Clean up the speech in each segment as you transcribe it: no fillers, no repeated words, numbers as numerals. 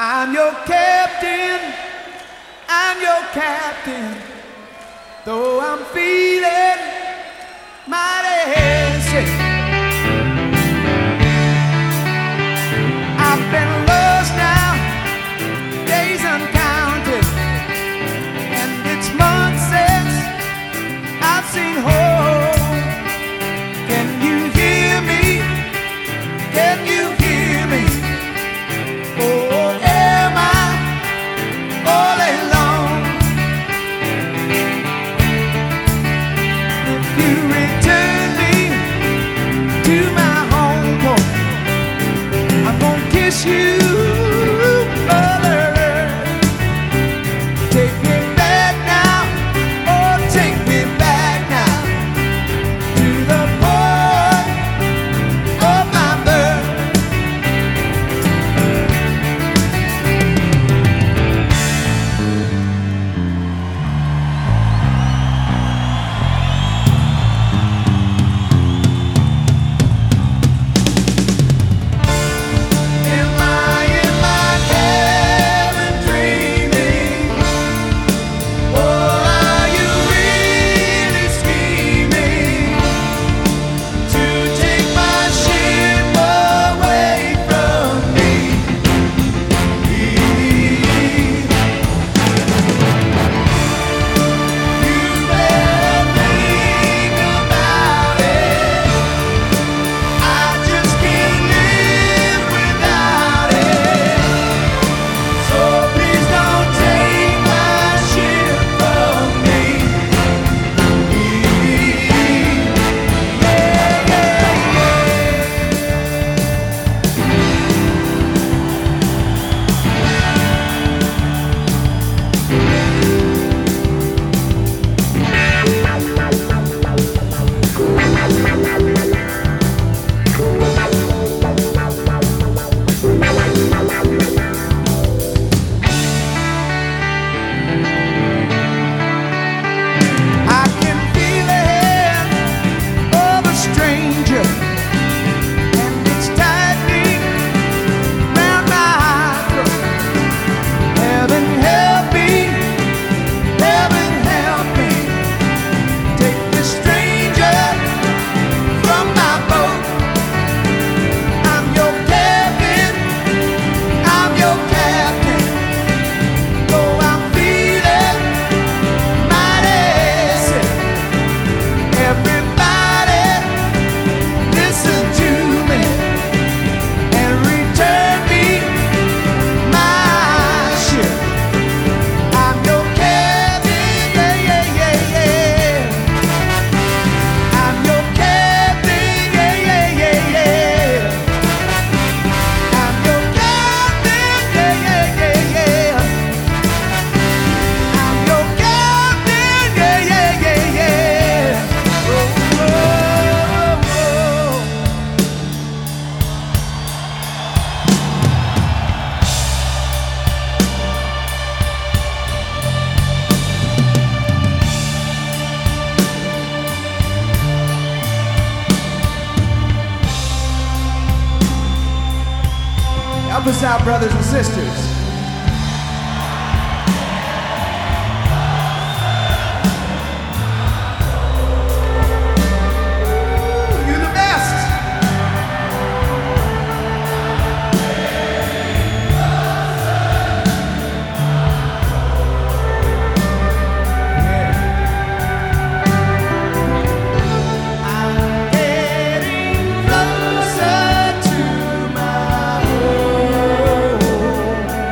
I'm your captain, I'm your captain. Though I'm feeling mighty sick, I've been lost now, days uncounted, and it's months since I've seen home. Can you hear me? Can you hear me? Or am I all alone? If you return me to my home home, I'm gonna kiss you, brother. Take me back now, oh take me back now to the port of my birth. Am I in my cabin dreaming, or are you really scheming to take my ship away from me? You better think about it. I just can't live without it. So please don't take my ship from me. I can feel the hand of a stranger, and it's tightening round my throat. Heaven help me, heaven help me, take this stranger from my boat. I'm your captain, I'm your captain. Though I'm feeling mighty sick, everybody listen to me and return me my ship. I'm your captain, yeah, yeah, yeah, yeah. I'm your captain, yeah, yeah, yeah, yeah. I'm your captain, yeah, yeah, yeah, yeah. I'm your captain, yeah, yeah, yeah, yeah. Oh, oh, oh. Help us out, brothers and sisters. You're the best. I'm getting closer to my home.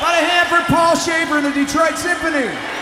Got a hand for Paul Schaefer and the Detroit Symphony.